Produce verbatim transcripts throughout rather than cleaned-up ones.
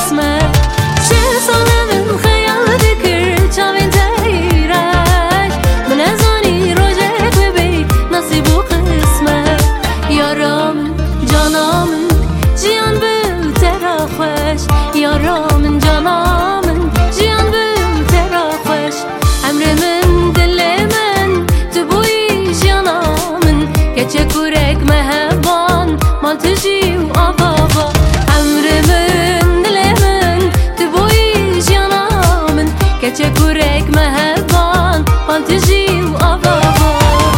قسمت چه ساله من خیال دکر چاوین تیرش من ازانی روزک ببی نصیب و قسمت یارم جانم جیان بو ترا خوش یارم جانم جیان بو ترا خوش امر من دل من تو بوی جانم کچه کورک مهبان مال تجی و آبابا امر من دل من تو بوی جانم کچه کورک مهبان مال تجی و آبابا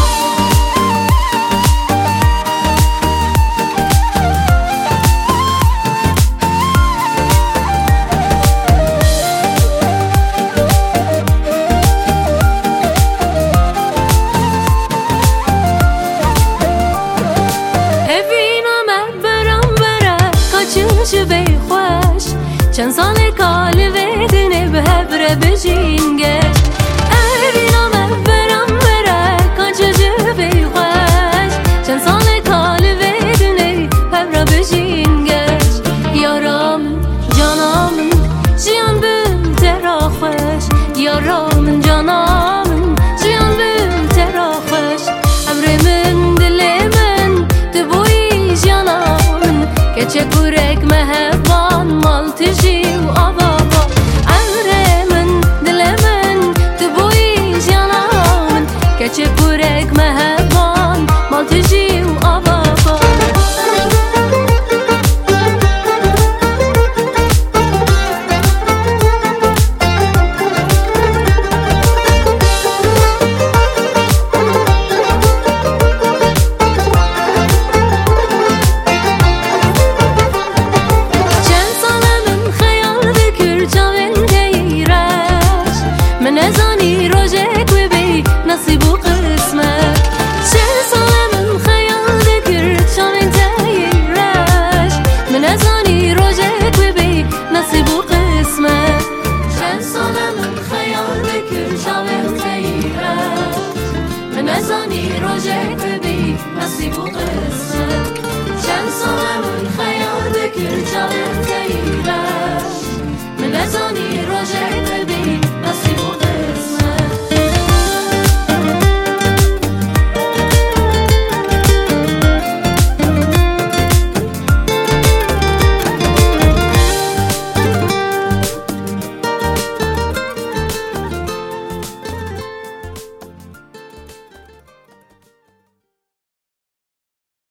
بی خوش چند سال کال ویدنه به هبره بجین گش اینا من برم بره کاچه جو بی خوش چند سال کال ویدنه هبره بجین گش یارم جانم جیان بم ترا خوش یارم جانم جیان بم ترا خوش امر من دل من تو بوی جانم کچه کورک مهبان مال تجی و آبابا امر من دل من تو بوی جانم کچه کورک مهبان مال تجی و آبابا نزانی روزک ببی نصیب و قسمت چه ساله من خیال دکر چاوین تیرش من نزانی روزک ببی نصیب و قسمت چه ساله من خیال دکر چاوین تیرش من نزانی روزک ببی نصیب و قسمت